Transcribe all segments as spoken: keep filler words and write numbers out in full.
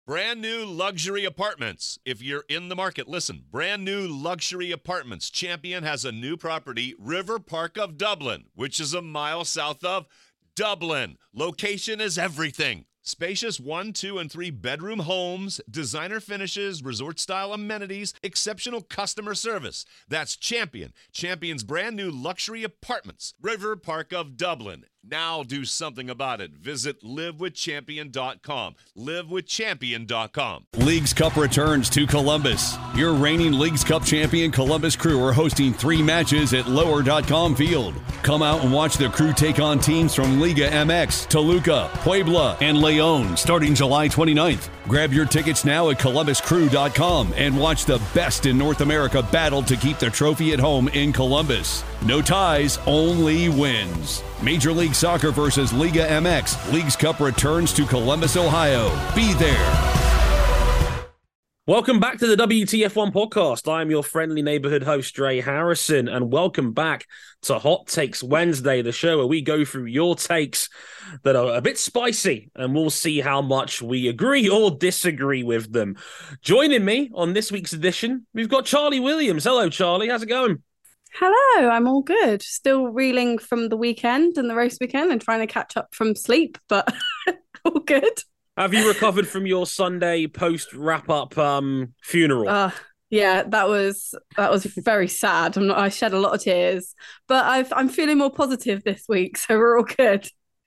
Brand new luxury apartments. If you're in the market, listen. Brand new luxury apartments. Champion has a new property, River Park of Dublin, which is a mile south of Dublin. Location is everything. Spacious one, two, and three bedroom homes, designer finishes, resort-style amenities, exceptional customer service. That's Champion. Champion's brand new luxury apartments. River Park of Dublin. Now do something about it. Visit live with champion dot com. live with champion dot com. Leagues Cup returns to Columbus. Your reigning Leagues Cup champion Columbus Crew are hosting three matches at lower dot com field. Come out and watch the Crew take on teams from Liga M X, Toluca, Puebla, and León starting July twenty-ninth. Grab your tickets now at columbus crew dot com and watch the best in North America battle to keep the trophy at home in Columbus. No ties, only wins. Major League Soccer versus Liga M X. Leagues Cup returns to Columbus, Ohio. Be there. Welcome back to the W T F one podcast. I am your friendly neighborhood host, Dre Harrison, and welcome back to Hot Takes Wednesday, the show where we go through your takes that are a bit spicy, and we'll see how much we agree or disagree with them. Joining me on this week's edition, we've got Charlie Williams. Hello, Charlie. How's it going? Hello, I'm all good. Still reeling from the weekend and the race weekend and trying to catch up from sleep, but all good. Have you recovered from your Sunday post wrap up um, funeral? Uh, yeah, that was that was very sad. I'm not, I shed a lot of tears, but I've, I'm feeling more positive this week, so we're all good.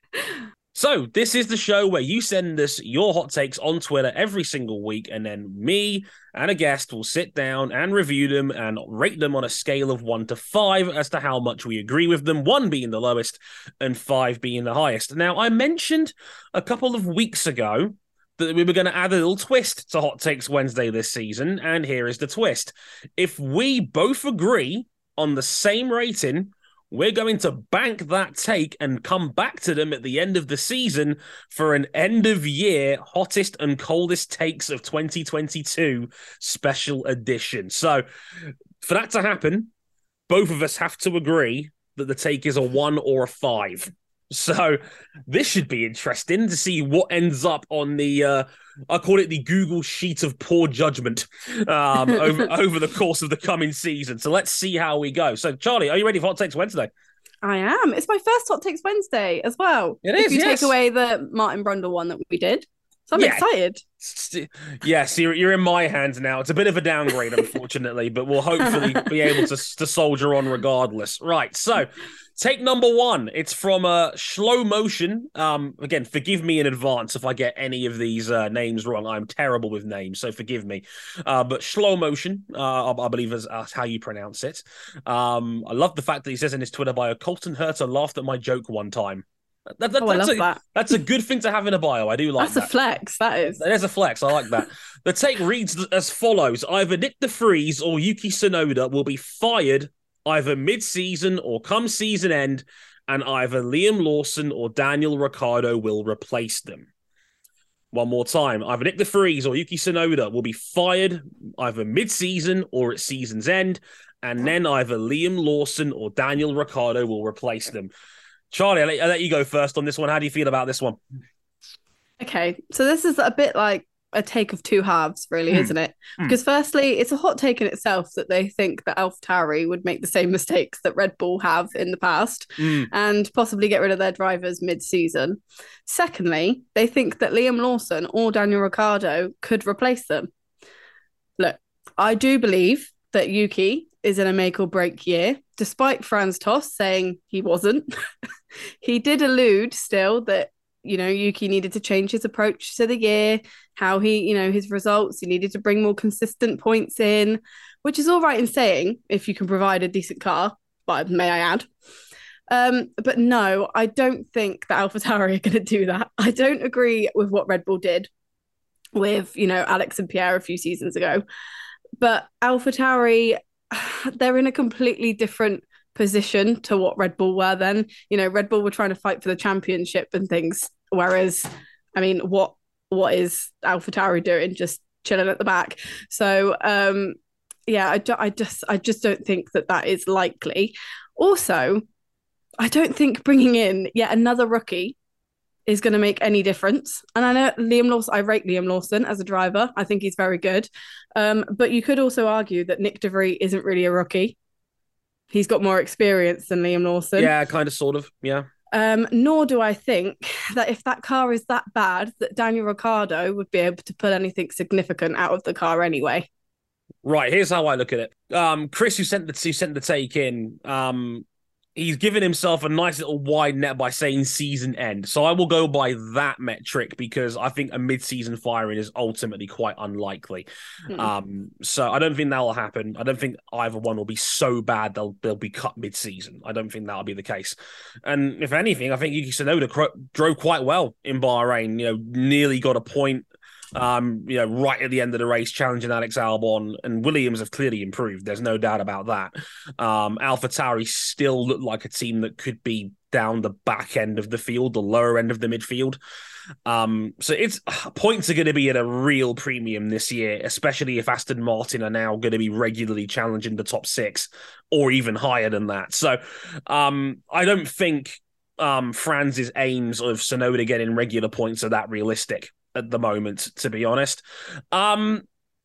So this is the show where you send us your hot takes on Twitter every single week, and then me and a guest will sit down and review them and rate them on a scale of one to five as to how much we agree with them, one being the lowest and five being the highest. Now, I mentioned a couple of weeks ago that we were going to add a little twist to Hot Takes Wednesday this season, and here is the twist. If we both agree on the same rating, we're going to bank that take and come back to them at the end of the season for an end-of-year hottest and coldest takes of twenty twenty-two special edition. So for that to happen, both of us have to agree that the take is a one or a five. So this should be interesting to see what ends up on the, uh, I call it the Google sheet of poor judgment um, over, over the course of the coming season. So let's see how we go. So Charlie, are you ready for Hot Takes Wednesday? I am. It's my first Hot Takes Wednesday as well. It is, if you yes. take away the Martin Brundle one that we did. So I'm yeah. excited. Yes, you're, you're in my hands now. It's a bit of a downgrade, unfortunately, but we'll hopefully be able to, to soldier on regardless. Right, so take number one. It's from uh, Slow Motion. Um, again, forgive me in advance if I get any of these uh, names wrong. I'm terrible with names, so forgive me. Uh, but Slow Motion, uh, I, I believe is uh, how you pronounce it. Um, I love the fact that he says in his Twitter bio, Colton Herta laughed at my joke one time. That, that, oh, I that's love a, that. That's a good thing to have in a bio. I do like that's that. That's a flex, that is. There's a flex. I like that. The take reads as follows. Either Nick DeFries or Yuki Tsunoda will be fired either mid-season or come season end, and either Liam Lawson or Daniel Ricciardo will replace them. One more time. Either Nick DeFries or Yuki Tsunoda will be fired either mid-season or at season's end, and then either Liam Lawson or Daniel Ricciardo will replace them. Charlie, I'll let, I'll let you go first on this one. How do you feel about this one? Okay, so this is a bit like a take of two halves, really, mm. isn't it? Mm. Because firstly, it's a hot take in itself that they think that AlphaTauri would make the same mistakes that Red Bull have in the past mm. and possibly get rid of their drivers mid-season. Secondly, they think that Liam Lawson or Daniel Ricciardo could replace them. Look, I do believe that Yuki is in a make or break year, despite Franz Tost saying he wasn't. He did allude still that, you know, Yuki needed to change his approach to the year, how he, you know, his results, he needed to bring more consistent points in, which is all right in saying if you can provide a decent car, but may I add. Um, but no, I don't think that AlphaTauri are going to do that. I don't agree with what Red Bull did with, you know, Alex and Pierre a few seasons ago. But AlphaTauri, they're in a completely different position to what Red Bull were then. You know, Red Bull were trying to fight for the championship and things, whereas, I mean, what what is AlphaTauri doing? Just chilling at the back. So, um, yeah, I, do, I just I just don't think that that is likely. Also, I don't think bringing in yet another rookie is going to make any difference. And I know Liam Lawson, I rate Liam Lawson as a driver. I think he's very good. Um, but you could also argue that Nick DeVries isn't really a rookie. He's got more experience than Liam Lawson. Yeah, kind of, sort of, yeah. Um, nor do I think that if that car is that bad, that Daniel Ricciardo would be able to pull anything significant out of the car anyway. Right, here's how I look at it. Um, Chris, who sent the who sent the take in, um, he's given himself a nice little wide net by saying season end. So I will go by that metric because I think a mid-season firing is ultimately quite unlikely. Mm. Um, so I don't think that will happen. I don't think either one will be so bad they'll they'll be cut mid-season. I don't think that'll be the case. And if anything, I think Yuki Tsunoda cr- drove quite well in Bahrain. You know, nearly got a point. Um, you know, right at the end of the race, challenging Alex Albon, and Williams have clearly improved. There's no doubt about that. Um, AlphaTauri still look like a team that could be down the back end of the field, the lower end of the midfield. Um, so it's points are going to be at a real premium this year, especially if Aston Martin are now going to be regularly challenging the top six or even higher than that. So um, I don't think um, Franz's aims of Tsunoda getting regular points are that realistic at the moment, to be honest. Um,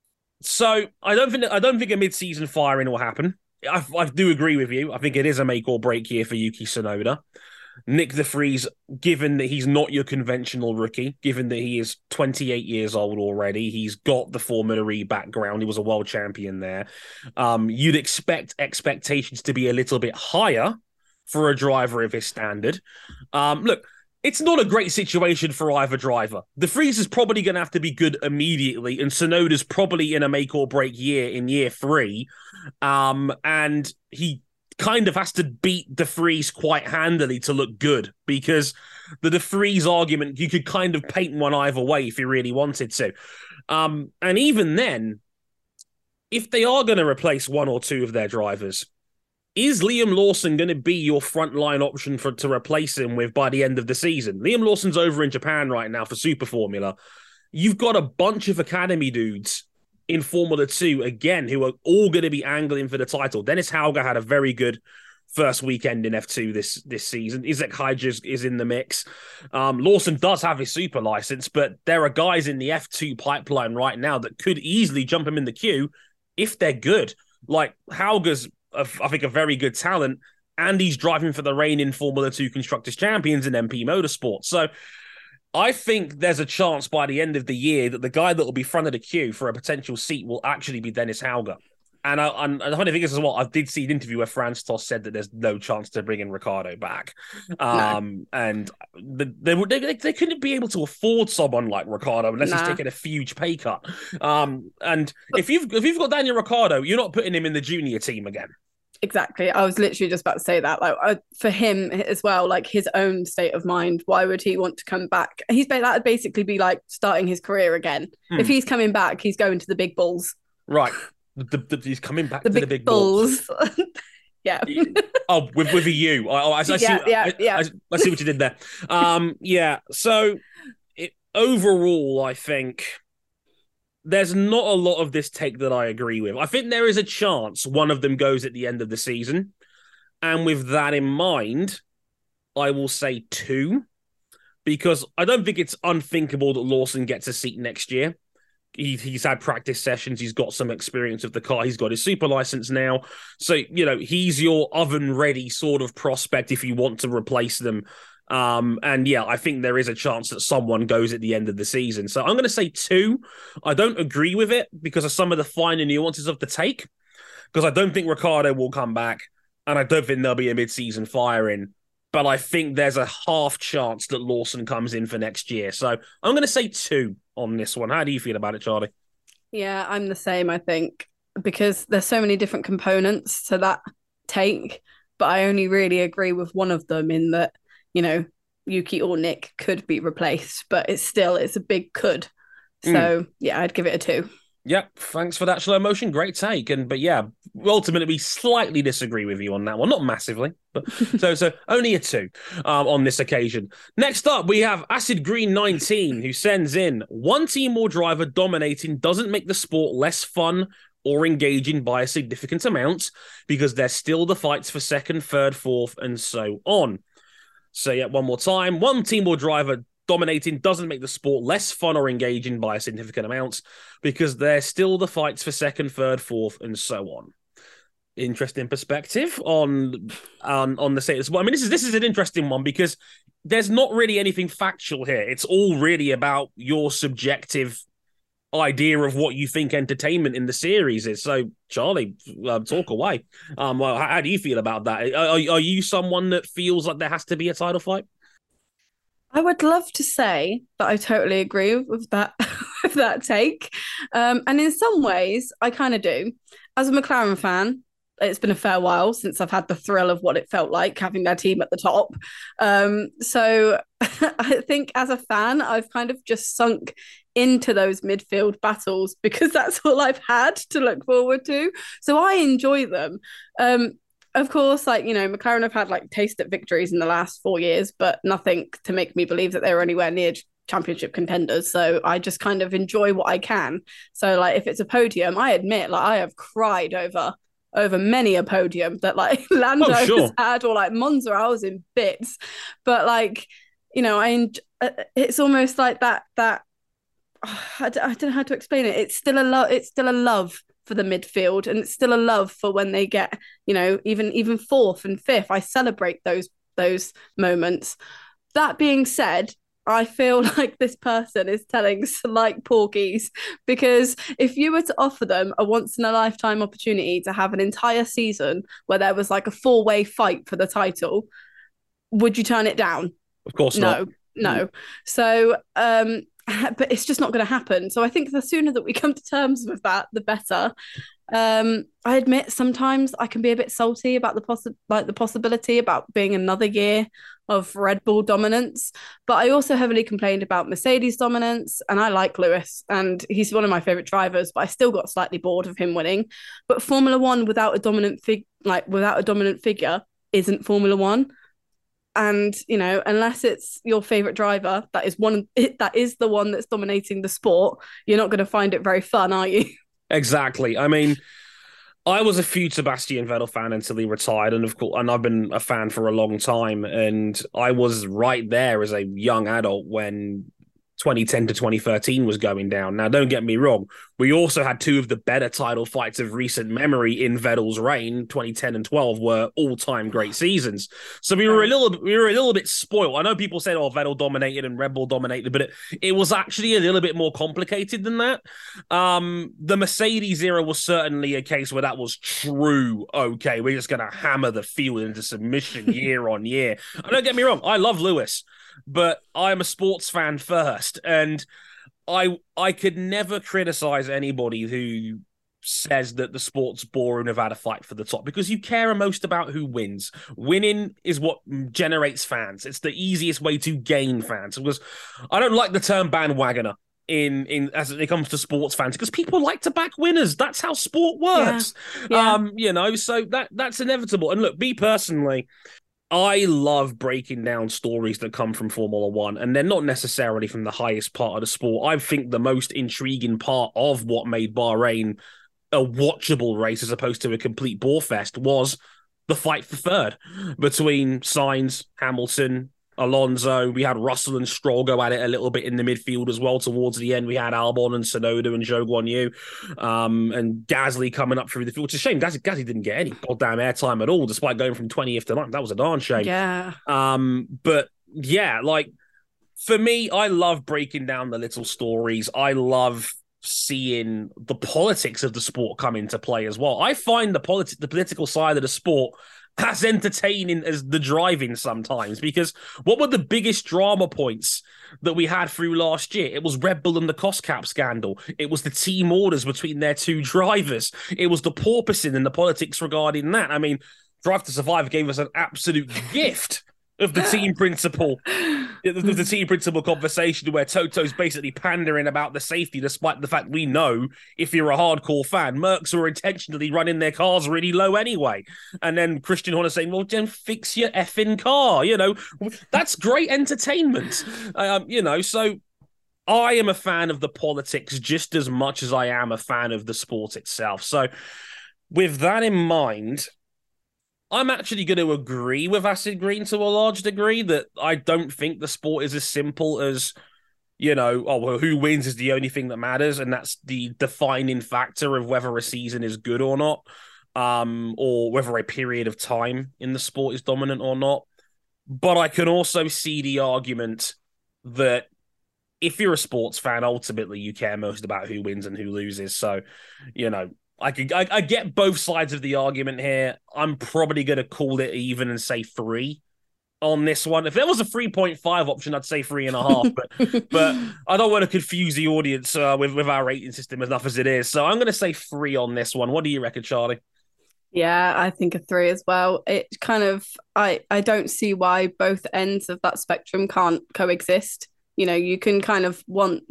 so I don't think I don't think a mid-season firing will happen. I, I do agree with you. I think it is a make or break year for Yuki Tsunoda. Nick DeVries, given that he's not your conventional rookie, given that he is twenty-eight years old already, he's got the Formula E background. He was a world champion there. Um, you'd expect expectations to be a little bit higher for a driver of his standard. Um, look, it's not a great situation for either driver. DeVries is probably going to have to be good immediately, and Tsunoda's probably in a make-or-break year in year three. Um, and he kind of has to beat DeVries quite handily to look good, because the DeVries argument, you could kind of paint one either way if you really wanted to. Um, and even then, if they are going to replace one or two of their drivers, is Liam Lawson going to be your frontline option for to replace him with by the end of the season? Liam Lawson's over in Japan right now for Super Formula. You've got a bunch of academy dudes in Formula two, again, who are all going to be angling for the title. Dennis Hauger had a very good first weekend in F two this this season. Isaac Hydges is in the mix. Um, Lawson does have his super license, but there are guys in the F two pipeline right now that could easily jump him in the queue if they're good. Like Hauger's A, I think, a very good talent, and he's driving for the reigning Formula two Constructors Champions in M P Motorsport. So I think there's a chance by the end of the year that the guy that will be front of the queue for a potential seat will actually be Dennis Hauger. And, I, and the funny thing is as well, I did see an interview where Franz Tost said that there's no chance to bring in Ricciardo back. Um, no. And the, they, they, they couldn't be able to afford someone like Ricciardo unless nah. he's taking a huge pay cut. Um, and if you've if you've got Daniel Ricciardo, you're not putting him in the junior team again. Exactly. I was literally just about to say that. Like, uh, for him as well, like his own state of mind, why would he want to come back? He's that would basically be like starting his career again. Hmm. If he's coming back, he's going to the big bulls. Right. The, the, he's coming back the to big the big bulls. bulls. Yeah. Oh, with with a U. I, I, I see, yeah, yeah, I, yeah. I, I see what you did there. Um, yeah. So it, overall, I think there's not a lot of this take that I agree with. I think there is a chance one of them goes at the end of the season. And with that in mind, I will say two, because I don't think it's unthinkable that Lawson gets a seat next year. He, he's had practice sessions. He's got some experience with the car. He's got his super license now. So, you know, he's your oven-ready sort of prospect if you want to replace them. Um, and yeah, I think there is a chance that someone goes at the end of the season. So I'm going to say two. I don't agree with it because of some of the finer nuances of the take, because I don't think Ricciardo will come back, and I don't think there'll be a mid-season firing. But I think there's a half chance that Lawson comes in for next year. So I'm going to say two on this one. How do you feel about it, Charlie? Yeah, I'm the same, I think, because there's so many different components to that take, but I only really agree with one of them in that, you know, Yuki or Nick could be replaced, but it's still, it's a big could. So mm. yeah, I'd give it a two. Yep, thanks for that slow motion. Great take. And but yeah, ultimately we slightly disagree with you on that one. Not massively, but so so only a two um, on this occasion. Next up, we have Acid Green nineteen, who sends in one team or driver dominating doesn't make the sport less fun or engaging by a significant amount, because there's still the fights for second, third, fourth, and so on. So yeah, one more time. One team or driver dominating doesn't make the sport less fun or engaging by a significant amount, because there's still the fights for second, third, fourth, and so on. Interesting perspective on on on the status. Well, I mean, this is this is an interesting one because there's not really anything factual here. It's all really about your subjective idea of what you think entertainment in the series is. So, Charlie, uh, talk away. Um, well, how, how do you feel about that? Are, are you someone that feels like there has to be a title fight? I would love to say that I totally agree with that with that take, um, and in some ways, I kind of do. As a McLaren fan, it's been a fair while since I've had the thrill of what it felt like having their team at the top. Um, so I think as a fan, I've kind of just sunk into those midfield battles because that's all I've had to look forward to. So I enjoy them. Um, of course, like, you know, McLaren have had like taste at victories in the last four years, but nothing to make me believe that they were anywhere near championship contenders. So I just kind of enjoy what I can. So like if it's a podium, I admit like I have cried over over many a podium that like Lando oh, sure. has had, or like Monza, I was in bits. But like, you know, I it's almost like that that oh, I, don't, I don't know how to explain it. It's still a love. It's still a love for the midfield, and it's still a love for when they get, you know, even even fourth and fifth. I celebrate those those moments. That being said, I feel like this person is telling slight porkies, because if you were to offer them a once-in-a-lifetime opportunity to have an entire season where there was like a four-way fight for the title, would you turn it down? Of course no, not. No. Mm. So, um, but it's just not going to happen. So I think the sooner that we come to terms with that, the better. Um, I admit sometimes I can be a bit salty about the possi- like the possibility about being another year of Red Bull dominance, but I also heavily complained about Mercedes dominance, and I like Lewis, and he's one of my favorite drivers, but I still got slightly bored of him winning. But Formula One without a dominant fig like without a dominant figure isn't Formula One. And, you know, unless it's your favorite driver, that is one that is the one that's dominating the sport, you're not going to find it very fun, are you? Exactly. I mean, I was a huge Sebastian Vettel fan until he retired, and of course, and I've been a fan for a long time. And I was right there as a young adult when twenty ten to twenty thirteen was going down. Now, don't get me wrong, we also had two of the better title fights of recent memory in Vettel's reign. twenty ten and twelve were all-time great seasons. So we were a little we were a little bit spoiled. I know people said, oh, Vettel dominated and Red Bull dominated, but it, it was actually a little bit more complicated than that. Um, the Mercedes era was certainly a case where that was true. Okay, we're just going to hammer the field into submission year on year. And don't get me wrong, I love Lewis, but I'm a sports fan first, and I I could never criticize anybody who says that the sport's boring without a fight for the top, because you care most about who wins. Winning is what generates fans. It's the easiest way to gain fans, because I don't like the term bandwagoner in in as it comes to sports fans, because people like to back winners. That's how sport works. Yeah. Yeah. Um, you know, so that that's inevitable. And look, me personally, I love breaking down stories that come from Formula One, and they're not necessarily from the highest part of the sport. I think the most intriguing part of what made Bahrain a watchable race as opposed to a complete bore fest was the fight for third between Sainz, Hamilton, Alonso. We had Russell and Stroll go at it a little bit in the midfield as well. Towards the end, we had Albon and Tsunoda and Zhou Guanyu, um, and Gasly coming up through the field. It's a shame Gasly, Gasly didn't get any goddamn airtime at all, despite going from twentieth to ninth. That was a darn shame. Yeah. Um, but yeah, like for me, I love breaking down the little stories. I love seeing the politics of the sport come into play as well. I find the politi- the political side of the sport as entertaining as the driving sometimes, because what were the biggest drama points that we had through last year? It was Red Bull and the cost cap scandal. It was the team orders between their two drivers. It was the porpoising and the politics regarding that. I mean, Drive to Survive gave us an absolute gift of the team principal, the, the team principal conversation where Toto's basically pandering about the safety, despite the fact we know, if you're a hardcore fan, Mercs were intentionally running their cars really low anyway. And then Christian Horner saying, well, then fix your effing car. You know, that's great entertainment. Um, you know, so I am a fan of the politics just as much as I am a fan of the sport itself. So with that in mind, I'm actually going to agree with Acid Green to a large degree that I don't think the sport is as simple as, you know, oh, well, who wins is the only thing that matters, and that's the defining factor of whether a season is good or not, um, or whether a period of time in the sport is dominant or not. But I can also see the argument that if you're a sports fan, ultimately you care most about who wins and who loses. So, you know, I could I, I get both sides of the argument here. I'm probably going to call it even and say three on this one. If there was a three point five option, I'd say three and a half. But but I don't want to confuse the audience uh, with with our rating system enough as it is. So I'm going to say three on this one. What do you reckon, Charlie? Yeah, I think a three as well. It kind of I I don't see why both ends of that spectrum can't coexist. You know, you can kind of want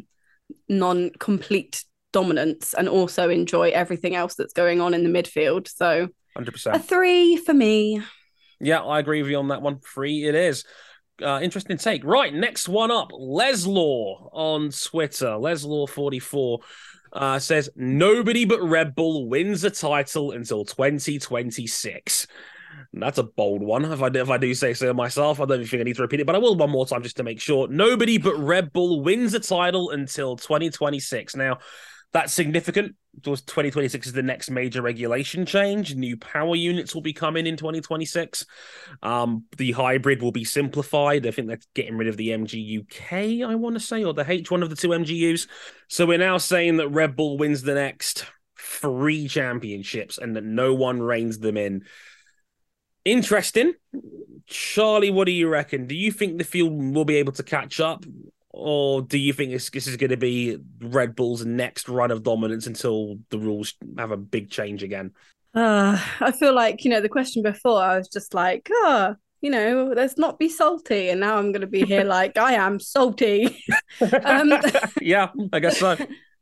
non-complete dominance and also enjoy everything else that's going on in the midfield. So one hundred percent. A three for me. Yeah, I agree with you on that one. Three it is. Uh, interesting take. Right, next one up. Leslaw on Twitter. Leslaw forty-four uh, says, nobody but Red Bull wins the title until twenty twenty-six. And that's a bold one, if I, if I do say so myself. I don't think I need to repeat it, but I will one more time just to make sure. Nobody but Red Bull wins the title until twenty twenty-six. Now, that's significant because twenty twenty-six is the next major regulation change. New power units will be coming in twenty twenty-six. Um, the hybrid will be simplified. I think they're getting rid of the M G U K, I want to say, or the H, one of the two M G Us. So we're now saying that Red Bull wins the next three championships and that no one reigns them in. Interesting. Charlie, what do you reckon? Do you think the field will be able to catch up? Or do you think this, this is going to be Red Bull's next run of dominance until the rules have a big change again? Uh, I feel like, you know, the question before, I was just like, oh, you know, let's not be salty. And now I'm going to be here like, I am salty. um, yeah, I guess so.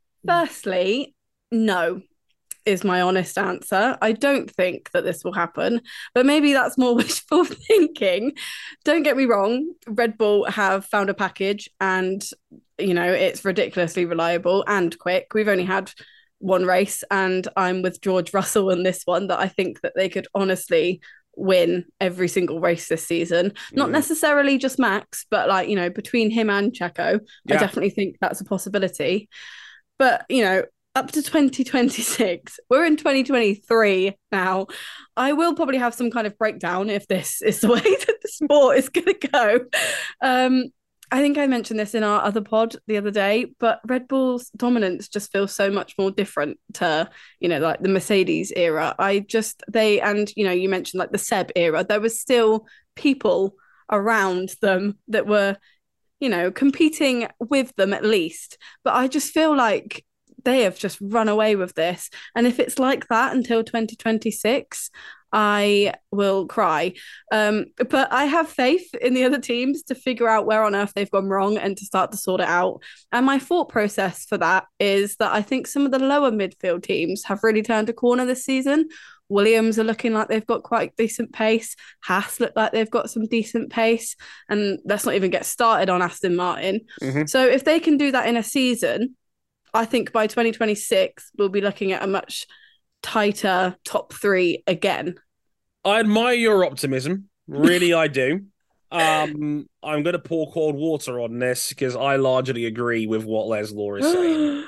Firstly, no. Is my honest answer. I don't think that this will happen, but maybe that's more wishful thinking. Don't get me wrong, Red Bull have found a package and, you know, it's ridiculously reliable and quick. We've only had one race and I'm with George Russell in this one, that I think that they could honestly win every single race this season. Not mm. necessarily just Max, but like, you know, between him and Checo, yeah. I definitely think that's a possibility. But, you know, up to twenty twenty-six. We're in twenty twenty-three now. I will probably have some kind of breakdown if this is the way that the sport is going to go. Um, I think I mentioned this in our other pod the other day, but Red Bull's dominance just feels so much more different to, you know, like the Mercedes era. I just, they, and, you know, you mentioned like the Seb era, there was still people around them that were, you know, competing with them at least. But I just feel like they have just run away with this. And if it's like that until twenty twenty-six, I will cry. Um, but I have faith in the other teams to figure out where on earth they've gone wrong and to start to sort it out. And my thought process for that is that I think some of the lower midfield teams have really turned a corner this season. Williams are looking like they've got quite decent pace. Haas look like they've got some decent pace. And let's not even get started on Aston Martin. Mm-hmm. So if they can do that in a season, I think by twenty twenty-six, we'll be looking at a much tighter top three again. I admire your optimism. Really, I do. Um, I'm going to pour cold water on this because I largely agree with what Leslaw is saying.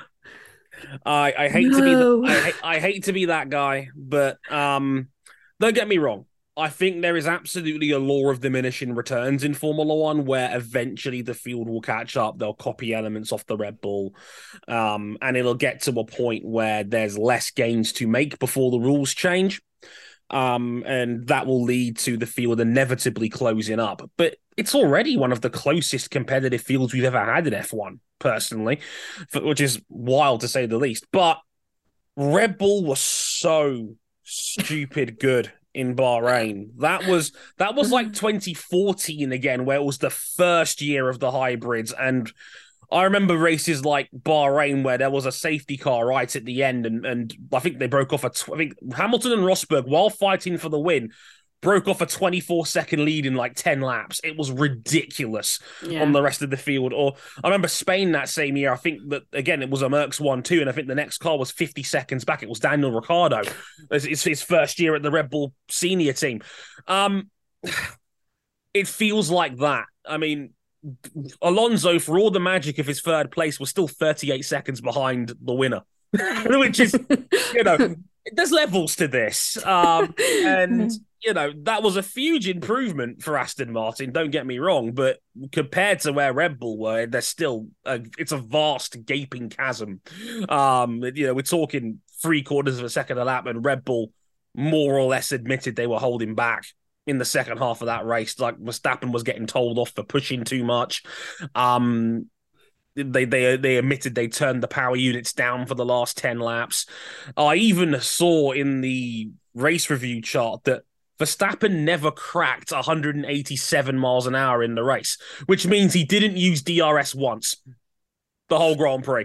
I, I hate no. to be the, I, hate, I hate to be that guy, but um, don't get me wrong. I think there is absolutely a law of diminishing returns in Formula One where eventually the field will catch up. They'll copy elements off the Red Bull. Um, and it'll get to a point where there's less gains to make before the rules change. Um, and that will lead to the field inevitably closing up. But it's already one of the closest competitive fields we've ever had in F one, personally, which is wild to say the least. But Red Bull was so stupid good in Bahrain. That was that was like twenty fourteen again, where it was the first year of the hybrids. And I remember races like Bahrain where there was a safety car right at the end, and, and I think they broke off a tw- I think Hamilton and Rosberg, while fighting for the win, broke off a twenty-four second lead in like ten laps. It was ridiculous Yeah. on the rest of the field. Or I remember Spain that same year. I think that, again, it was a Merckx one two, and I think the next car was fifty seconds back. It was Daniel Ricciardo. It's his first year at the Red Bull senior team. Um, it feels like that. I mean, Alonso, for all the magic of his third place, was still thirty-eight seconds behind the winner, which is, you know, there's levels to this. Um, and, you know, that was a huge improvement for Aston Martin, don't get me wrong, but compared to where Red Bull were, there's still, a, it's a vast gaping chasm. Um, you know, we're talking three quarters of a second a lap, and Red Bull more or less admitted they were holding back in the second half of that race. Like, Verstappen was getting told off for pushing too much. Um, they they they admitted they turned the power units down for the last ten laps. I even saw in the race review chart that Verstappen never cracked one hundred eighty-seven miles an hour in the race, which means he didn't use D R S once the whole Grand Prix.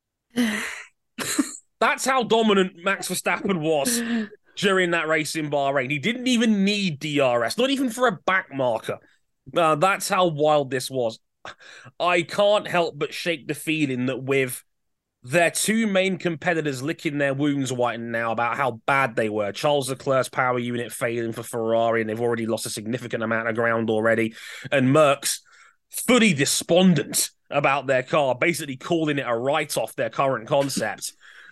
That's how dominant Max Verstappen was during that race in Bahrain. He didn't even need D R S, not even for a back marker. Uh, that's how wild this was. I can't help but shake the feeling that with their two main competitors licking their wounds right now about how bad they were, Charles Leclerc's power unit failing for Ferrari, and they've already lost a significant amount of ground already, and Merckx fully despondent about their car, basically calling it a write-off, their current concept.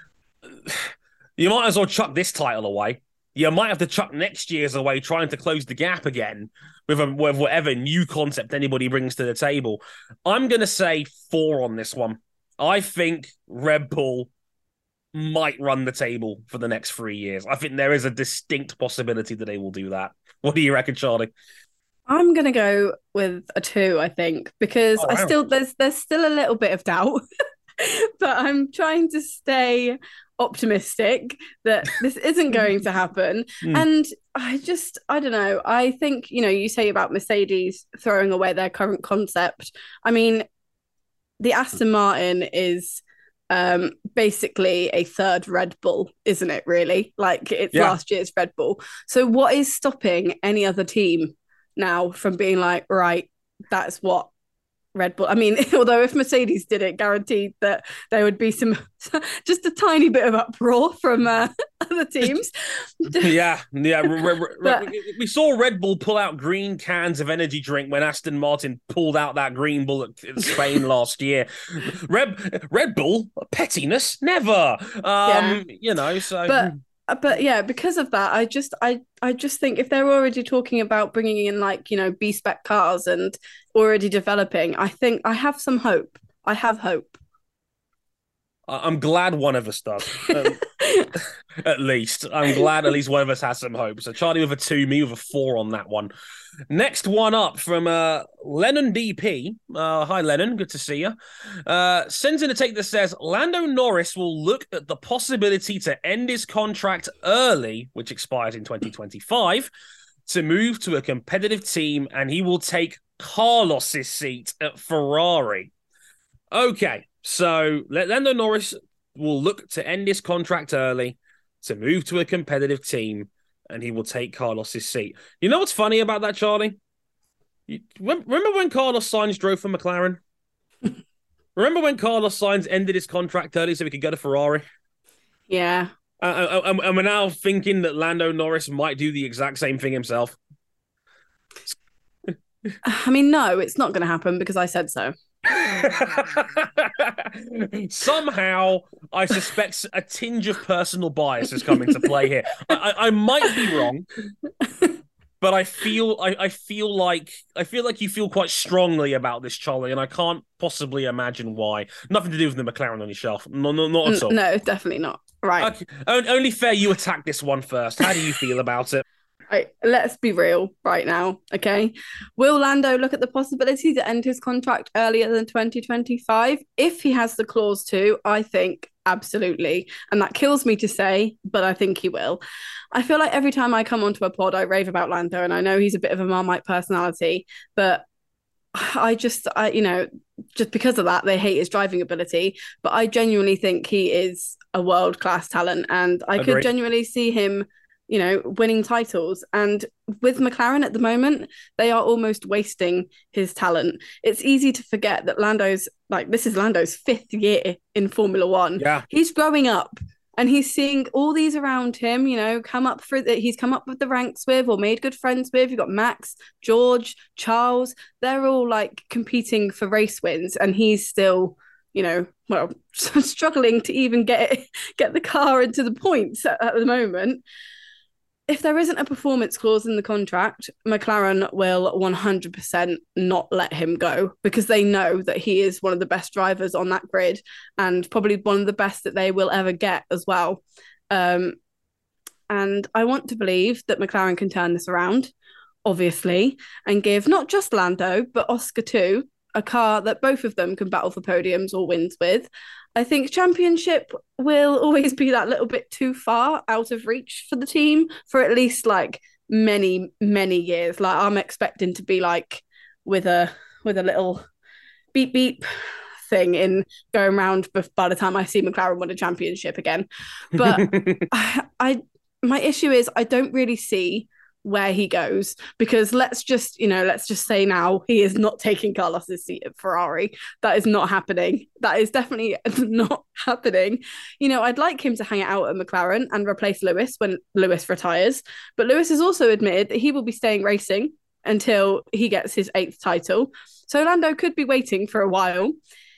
You might as well chuck this title away. You might have to chuck next year's away, trying to close the gap again with, a, with whatever new concept anybody brings to the table. I'm going to say four on this one. I think Red Bull might run the table for the next three years. I think there is a distinct possibility that they will do that. What do you reckon, Charlie? I'm gonna go with a two, I think, because Oh, wow. I still there's there's still a little bit of doubt, but I'm trying to stay optimistic that this isn't going to happen. Mm. And I just I don't know. I think, you know, you say about Mercedes throwing away their current concept. I mean, the Aston Martin is um basically a third Red Bull, isn't it, really? Like, it's Yeah. last year's Red Bull. So what is stopping any other team now from being like, right, that's what Red Bull, I mean, although if Mercedes did it, guaranteed that there would be some just a tiny bit of uproar from uh, other teams. Yeah, yeah. Re- re- re- But- we saw Red Bull pull out green cans of energy drink when Aston Martin pulled out that green bull at at Spain last year. Red Red Bull pettiness, never. Um, Yeah. you know, so But but yeah, because of that, I just I I just think if they're already talking about bringing in, like, you know, B-spec cars and already developing, I think I have some hope. I have hope. I- I'm glad one of us does. Um, at least I'm glad at least one of us has some hope. So Charlie with a two, me with a four on that one. Next one up from uh, Lennon D P. Uh, hi, Lennon. Good to see you. Uh, sends in a take that says Lando Norris will look at the possibility to end his contract early, which expires in twenty twenty-five, to move to a competitive team, and he will take Carlos's seat at Ferrari. Okay, so Lando Norris will look to end his contract early, to move to a competitive team, and he will take Carlos's seat. You know what's funny about that, Charlie? You, remember when Carlos Sainz drove for McLaren? Remember when Carlos Sainz ended his contract early so he could go to Ferrari? Yeah. Uh, and, and we're now thinking that Lando Norris might do the exact same thing himself. I mean, no, it's not going to happen because I said so. Somehow, I suspect a tinge of personal bias has come into play here. I, I, I might be wrong, but I feel I, I feel like I feel like you feel quite strongly about this, Charlie, and I can't possibly imagine why. Nothing to do with the McLaren on your shelf. No, no, not at all. No, definitely not. Right. Okay. Only fair you attack this one first. How do you feel about it? Right, let's be real right now, okay? Will Lando look at the possibility to end his contract earlier than twenty twenty-five? If he has the clause to, I think absolutely. And that kills me to say, but I think he will. I feel like every time I come onto a pod, I rave about Lando, and I know he's a bit of a Marmite personality, but I just, I, you know, just because of that, they hate his driving ability. But I genuinely think he is a world-class talent, and I Agreed. could genuinely see him, you know, winning titles. And with McLaren at the moment, they are almost wasting his talent. It's easy to forget that Lando's like, this is Lando's fifth year in Formula One. Yeah. He's growing up and he's seeing all these around him, you know, come up for that he's come up with the ranks with or made good friends with. You've got Max, George, Charles. They're all like competing for race wins. And he's still, you know, well, struggling to even get it, get the car into the points at, at the moment. If there isn't a performance clause in the contract, McLaren will one hundred percent not let him go because they know that he is one of the best drivers on that grid and probably one of the best that they will ever get as well. Um, and I want to believe that McLaren can turn this around, obviously, and give not just Lando, but Oscar too, a car that both of them can battle for podiums or wins with. I think championship will always be that little bit too far out of reach for the team for at least like many, many years. Like I'm expecting to be like with a with a little beep beep thing in going around by the time I see McLaren win a championship again. But I, I my issue is I don't really see where he goes because let's just you know let's just say now he is not taking Carlos's seat at Ferrari. That is not happening. That is definitely not happening. You know, I'd like him to hang it out at McLaren and replace Lewis when Lewis retires, but Lewis has also admitted that he will be staying racing until he gets his eighth title, so Lando could be waiting for a while.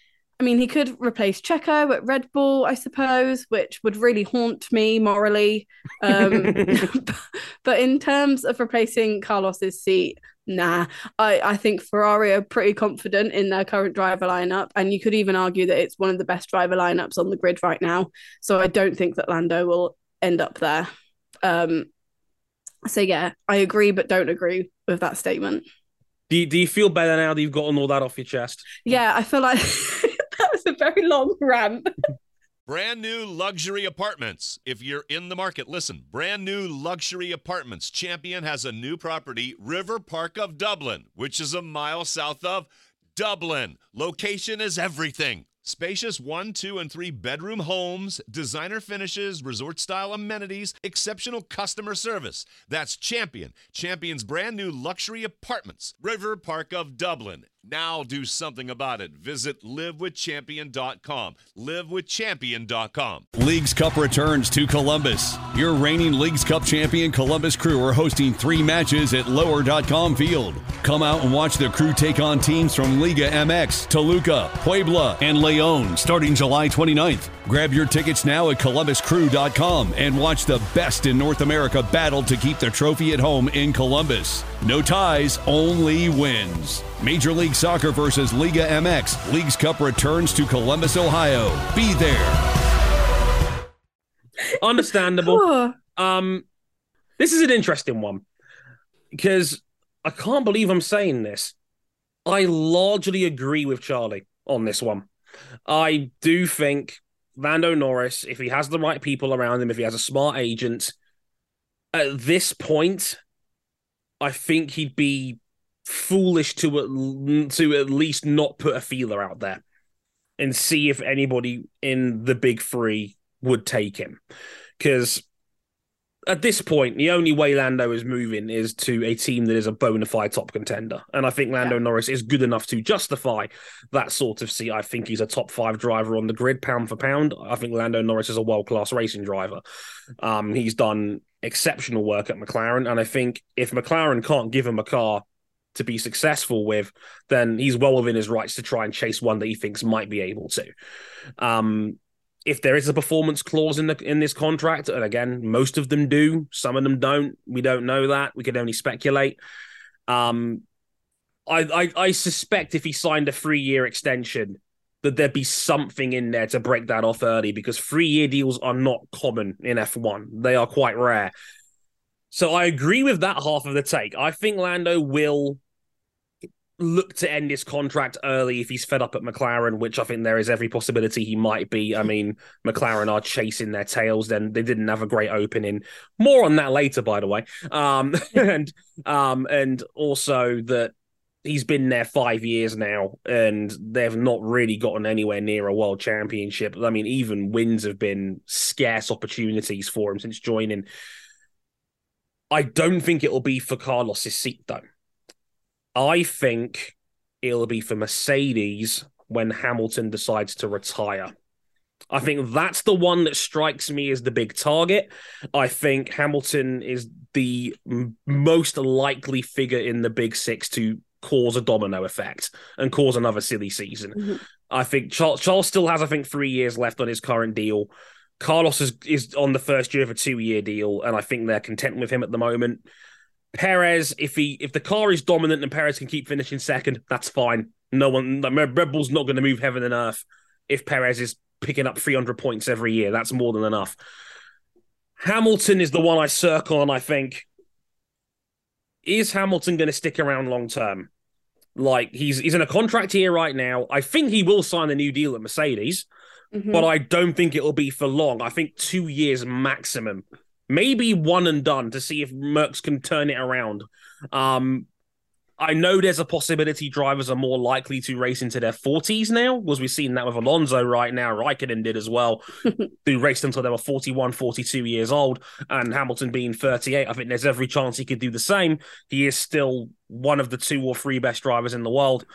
I mean, he could replace Checo at Red Bull, I suppose, which would really haunt me morally. Um, but in terms of replacing Carlos's seat, nah. I, I think Ferrari are pretty confident in their current driver lineup, and you could even argue that it's one of the best driver lineups on the grid right now. So I don't think that Lando will end up there. Um, so yeah, I agree, but don't agree with that statement. Do you, do you feel better now that you've gotten all that off your chest? Yeah, I feel like that was a very long rant. Brand new luxury apartments. If you're in the market, listen. Brand new luxury apartments. Champion has a new property, River Park of Dublin, which is a mile south of Dublin. Location is everything. Spacious one, two, and three bedroom homes, designer finishes, resort-style amenities, exceptional customer service. That's Champion. Champion's brand new luxury apartments. River Park of Dublin. Now do something about it. Visit live with champion dot com. live with champion dot com. Leagues Cup returns to Columbus. Your reigning Leagues Cup champion Columbus Crew are hosting three matches at lower dot com field. Come out and watch the Crew take on teams from Liga M X, Toluca, Puebla, and Leon starting July twenty-ninth. Grab your tickets now at columbus crew dot com and watch the best in North America battle to keep the trophy at home in Columbus. No ties, only wins. Major League Soccer versus Liga M X. Leagues Cup returns to Columbus, Ohio. Be there. Understandable. um, this is an interesting one because I can't believe I'm saying this. I largely agree with Charlie on this one. I do think Lando Norris, if he has the right people around him, if he has a smart agent, at this point, I think he'd be foolish to at, to at least not put a feeler out there and see if anybody in the big three would take him. Because at this point, the only way Lando is moving is to a team that is a bona fide top contender. And I think Lando yeah. Norris is good enough to justify that sort of seat. I think he's a top five driver on the grid, pound for pound. I think Lando Norris is a world-class racing driver. Um, he's done exceptional work at McLaren. And I think if McLaren can't give him a car to be successful with, then he's well within his rights to try and chase one that he thinks might be able to. Um, if there is a performance clause in the in this contract, and again, most of them do, some of them don't. We don't know that. We can only speculate. Um, I, I I suspect if he signed a three-year extension, that there'd be something in there to break that off early, because three-year deals are not common in F one. They are quite rare. So I agree with that half of the take. I think Lando will look to end his contract early if he's fed up at McLaren, which I think there is every possibility he might be. I mean, McLaren are chasing their tails. Then they didn't have a great opening. More on that later, by the way. Um, and um, and also that he's been there five years now, and they've not really gotten anywhere near a world championship. I mean, even wins have been scarce opportunities for him since joining. I don't think it'll be for Carlos's seat, though. I think it'll be for Mercedes when Hamilton decides to retire. I think that's the one that strikes me as the big target. I think Hamilton is the m- most likely figure in the Big Six to cause a domino effect and cause another silly season. Mm-hmm. I think Charles, Charles still has, I think, three years left on his current deal. Carlos is, is on the first year of a two-year deal, and I think they're content with him at the moment. Perez, if he if the car is dominant and Perez can keep finishing second, that's fine. No one, Red Bull's not going to move heaven and earth if Perez is picking up three hundred points every year. That's more than enough. Hamilton is the one I circle on, I think. Is Hamilton going to stick around long term? Like, he's he's in a contract here right now. I think he will sign a new deal at Mercedes, mm-hmm. but I don't think it'll be for long. I think two years maximum. Maybe one and done to see if Mercs can turn it around. Um, I know there's a possibility drivers are more likely to race into their forties now, because we've seen that with Alonso right now. Raikkonen did as well, who raced until they were forty-one, forty-two years old, and Hamilton being thirty-eight. I think there's every chance he could do the same. He is still one of the two or three best drivers in the world.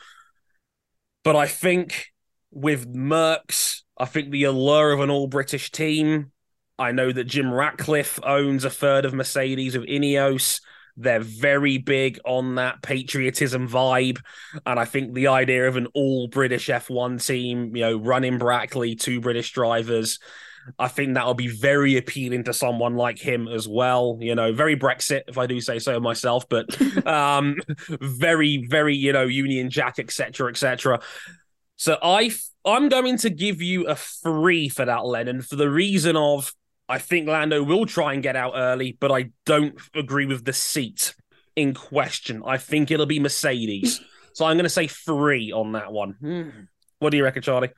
But I think with Mercs, I think the allure of an all-British team, I know that Jim Ratcliffe owns a third of Mercedes with Ineos. They're very big on that patriotism vibe. And I think the idea of an all-British F one team, you know, running Brackley, two British drivers, I think that'll be very appealing to someone like him as well. You know, very Brexit, if I do say so myself, but um, very, very, you know, Union Jack, et cetera, et cetera. So I, I'm going to give you a three for that, Lennon, for the reason of I think Lando will try and get out early, but I don't agree with the seat in question. I think it'll be Mercedes. So I'm going to say three on that one. Hmm. What do you reckon, Charlie?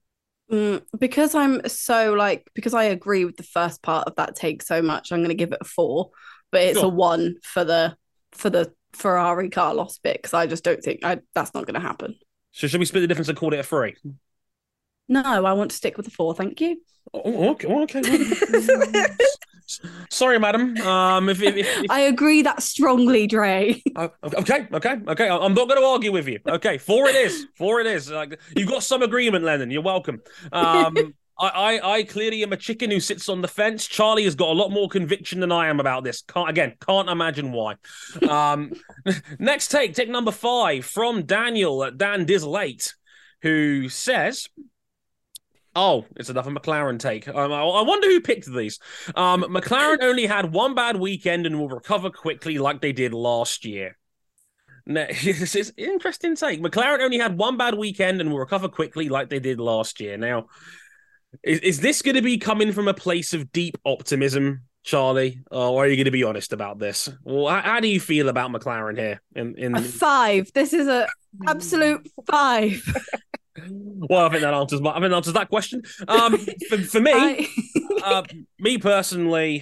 Mm, because I'm so like, because I agree with the first part of that take so much, I'm going to give it a four, but it's sure. a one for the for the Ferrari Carlos bit, because I just don't think I, that's not going to happen. So should we split the difference and call it a three? No, I want to stick with the four. Thank you. Oh, okay. okay. Sorry, madam. Um, if, if, if... I agree that strongly, Dre. Uh, okay, okay, okay. I'm not going to argue with you. Okay, four it is. Four it is. Like, you've got some agreement, Lennon. You're welcome. Um, I, I, I clearly am a chicken who sits on the fence. Charlie has got a lot more conviction than I am about this. Can't again, can't imagine why. Um, next take, take number five from Daniel at Dan Dizzle eight, who says. Oh, it's another McLaren take. Um, I, I wonder who picked these. Um, McLaren only had one bad weekend and will recover quickly like they did last year. Now, this is an interesting take. McLaren only had one bad weekend and will recover quickly like they did last year. Now, is, is this going to be coming from a place of deep optimism, Charlie? Or are you going to be honest about this? Well, how, how do you feel about McLaren here? In, in... A five. This is a absolute five. Well, I think that answers my, I think that answers that question. Um, for, for me, I... uh, me personally,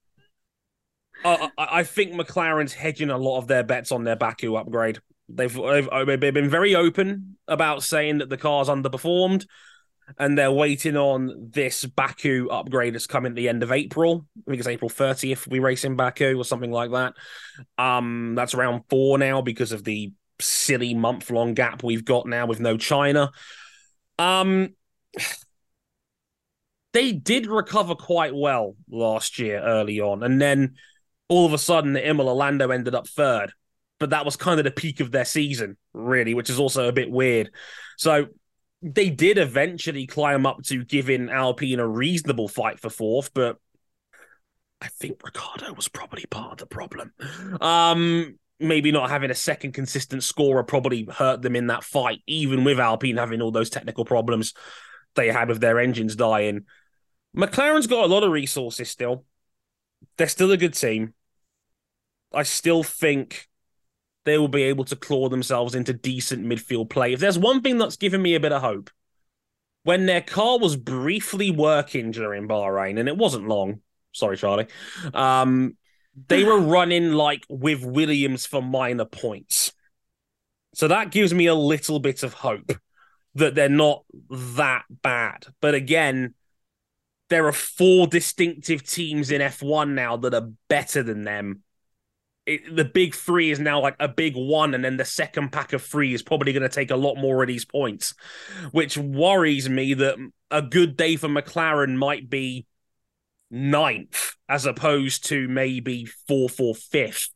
uh, I, I think McLaren's hedging a lot of their bets on their Baku upgrade. They've, they've they've been very open about saying that the car's underperformed, and they're waiting on this Baku upgrade that's coming at the end of April. I think it's April thirtieth. We race in Baku or something like that. Um, that's around four now because of the silly month-long gap we've got now with no China. Um, they did recover quite well last year early on, and then all of a sudden the Imola Lando ended up third, but that was kind of the peak of their season, really, which is also a bit weird. So they did eventually climb up to giving Alpine a reasonable fight for fourth, but I think Ricciardo was probably part of the problem. Um, maybe not having a second consistent scorer probably hurt them in that fight, even with Alpine having all those technical problems they had with their engines dying. McLaren's got a lot of resources still. They're still a good team. I still think they will be able to claw themselves into decent midfield play. If there's one thing that's given me a bit of hope, when their car was briefly working during Bahrain, and it wasn't long, sorry, Charlie, um, they were running like with Williams for minor points. So that gives me a little bit of hope that they're not that bad. But again, there are four distinctive teams in F one now that are better than them it, the big three is now like a big one, and then the second pack of three is probably going to take a lot more of these points, which worries me that a good day for McLaren might be ninth as opposed to maybe fourth or fifth.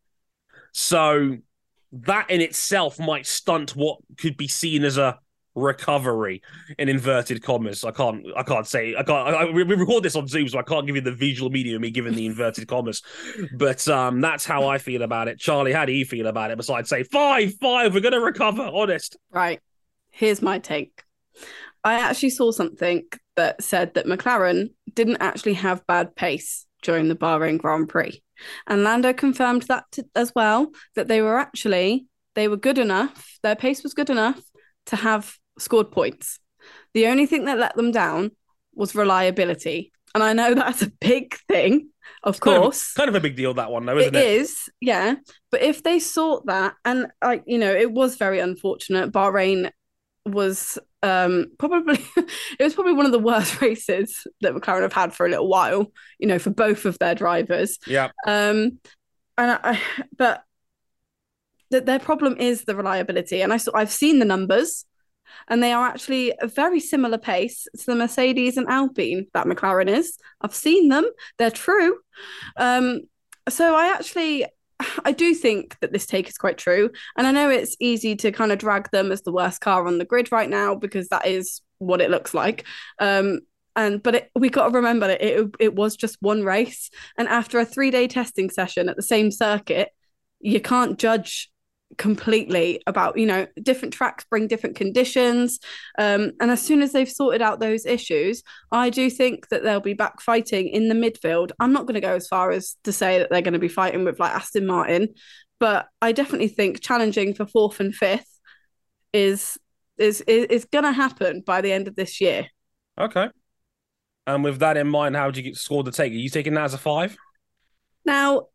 So that in itself might stunt what could be seen as a recovery in inverted commas. I can't I can't say I can't I, we record this on Zoom, so I can't give you the visual medium of me giving the inverted commas, but um that's how I feel about it. Charlie, how do you feel about it? Besides say five five we're gonna recover, honest. Right, here's my take. I actually saw something that said that McLaren didn't actually have bad pace during the Bahrain Grand Prix, and Lando confirmed that t- as well, that they were actually they were good enough, their pace was good enough to have scored points. The only thing that let them down was reliability. And I know that's a big thing, of it's kind course. Of, kind of a big deal, that one, though, isn't it? It is, yeah. But if they sort that, and like, you know, it was very unfortunate. Bahrain was um, probably, it was probably one of the worst races that McLaren have had for a little while, you know, for both of their drivers. Yeah. Um, and I, but th- their problem is the reliability. And I saw, I've seen the numbers, and they are actually a very similar pace to the Mercedes and Alpine that McLaren is. I've seen them. They're true. Um, so I actually, I do think that this take is quite true. And I know it's easy to kind of drag them as the worst car on the grid right now, because that is what it looks like. Um, and But it, we got to remember that it, it was just one race. And after a three-day testing session at the same circuit, you can't judge completely about, you know, different tracks bring different conditions, um and as soon as they've sorted out those issues, I do think that they'll be back fighting in the midfield. I'm not going to go as far as to say that they're going to be fighting with like Aston Martin, but I definitely think challenging for fourth and fifth is is is, is going to happen by the end of this year. Okay. And with that in mind, how do you score the take? Are you taking that as a five? Now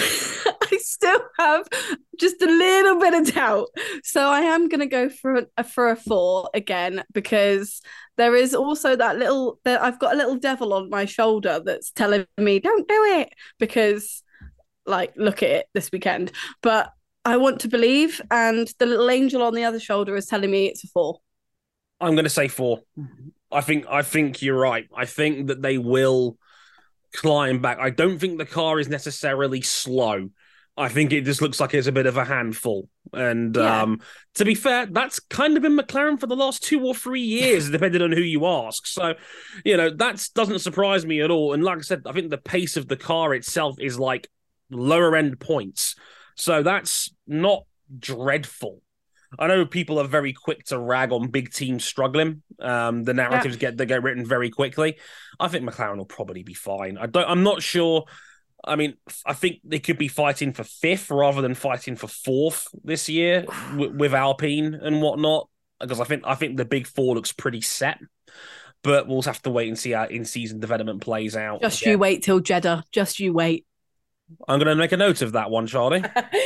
I still have just a little bit of doubt, so I am going to go for a, for a four again, because there is also that little that I've got a little devil on my shoulder that's telling me don't do it, because like look at it this weekend. But I want to believe, and the little angel on the other shoulder is telling me it's a four. I'm going to say four. I think I think you're right. I think that they will climb back. I don't think the car is necessarily slow. I think it just looks like it's a bit of a handful. And yeah. um, to be fair, that's kind of been McLaren for the last two or three years, depending on who you ask. So, you know, that doesn't surprise me at all. And like I said, I think the pace of the car itself is like lower end points. So that's not dreadful. I know people are very quick to rag on big teams struggling. Um, the narratives yeah. get they get written very quickly. I think McLaren will probably be fine. I don't. I'm not sure. I mean, I think they could be fighting for fifth rather than fighting for fourth this year w- with Alpine and whatnot. Because I think I think the big four looks pretty set. But we'll have to wait and see how in-season development plays out. Just yeah. you wait till Jeddah. Just you wait. I'm going to make a note of that one, Charlie.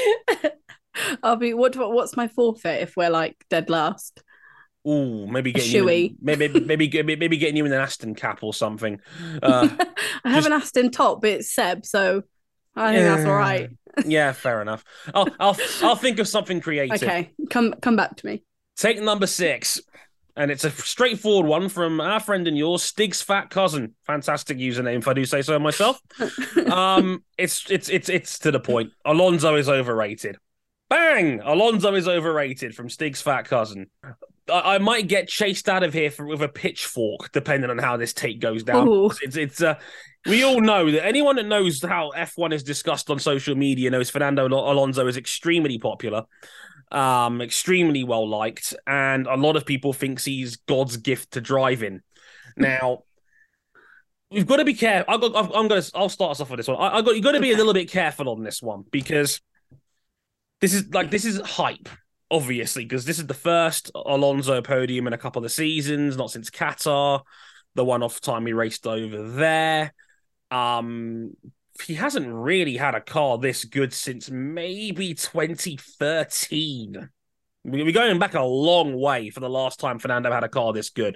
I'll be. What? What's my forfeit if we're like dead last? Ooh, maybe getting you in, maybe maybe maybe getting you in an Aston cap or something. Uh, I have just... an Aston top, but it's Seb, so I think yeah. that's all right. Yeah, fair enough. I'll I'll I'll think of something creative. Okay, come come back to me. Take number six, and it's a straightforward one from our friend and yours, Stig's fat cousin. Fantastic username, if I do say so myself. um, it's it's it's it's to the point. Alonso is overrated. Bang! Alonso is overrated from Stig's fat cousin. I, I might get chased out of here for, with a pitchfork, depending on how this take goes down. Ooh. It's it's uh, we all know that anyone that knows how F one is discussed on social media knows Fernando Alonso is extremely popular, um, extremely well liked, and a lot of people think he's God's gift to driving. Now, we've got to be careful. I'm going to. I'll start us off with this one. I, I got you got to be a little bit careful on this one, because This is like this is hype, obviously, because this is the first Alonso podium in a couple of seasons, not since Qatar, the one-off time he raced over there. Um, he hasn't really had a car this good since maybe twenty thirteen. We're going back a long way for the last time Fernando had a car this good.